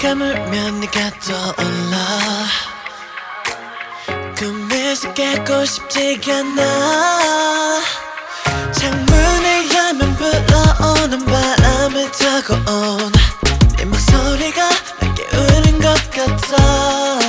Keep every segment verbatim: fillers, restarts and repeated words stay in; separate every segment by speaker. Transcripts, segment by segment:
Speaker 1: 감으면 네가 떠올라 꿈에서 깨고 싶지가 않아 창문을 열면 불어오는 바람을 타고 온 네 목소리가 날 깨우는 것 같아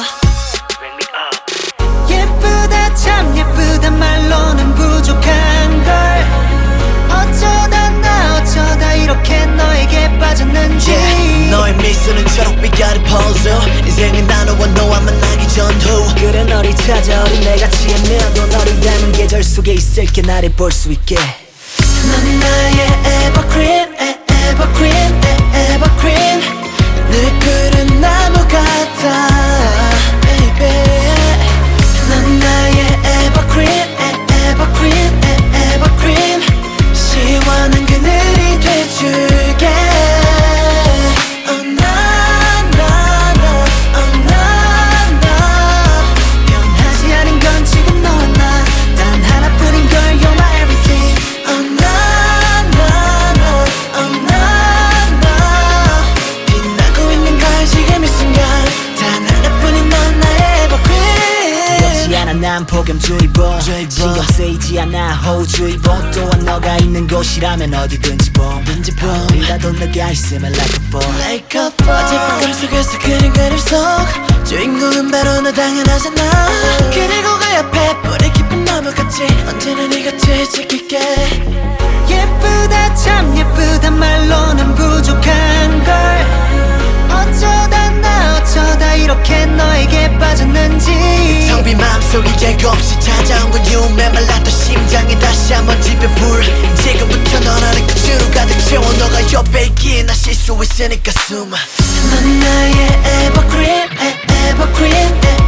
Speaker 2: 예쁘다 참 예쁘다 말로는 부족한걸 어쩌다 나 어쩌다 이렇게 너에게 빠졌는지
Speaker 1: yeah, 너의 미소는 초록빛깔의 포즈 인생은 나너와 너와 만나기 전후
Speaker 3: 그래 너를 찾아 어린 내같이 헤매도 너를 닮은 계절 속에 있을게 나를 볼 수 있게
Speaker 1: 넌 나의 evergreen evergreen evergreen 늘 푸른 나무 같아 baby 넌 나의 evergreen evergreen evergreen 시원한 그늘이 돼줄게 oh na na na oh na na
Speaker 2: 변하지 않은 건 지금 너와 나 단 하나뿐인 걸 You're my everything
Speaker 1: oh na na na oh na na 빛나고 있는 걸 지금 이 순간 단 하나뿐인 넌 나의 evergreen
Speaker 3: 그렇지 않아 난 폭염주의보 신경 쓰이지 않아 호우주의보 또한 너가 있는 곳이라면 어디든지 봄 어디라도 너가 있으면 like a fall
Speaker 1: like a fall 어젯밤 꿈속에서 그린 그림 속 주인공은 바로 너 당연하잖아 그리고 그 옆에 뿌리 깊은 나무같이 언제나 네 곁에 지킬게
Speaker 2: 예쁘다 참 예쁘다 말로는 부족한걸 어쩌다 나 어쩌다 이렇게 너에게 빠졌는지
Speaker 1: 텅빈 마음속에 예고 없이 찾아온 건 you 메말랐던 심장에 다시 한번 지펴 불 지금부터 넌 나를 끝으로 가득 채워 너가 옆에 있기에 나 쉴 수 있으니까 숨어 넌 나의 evergreen evergreen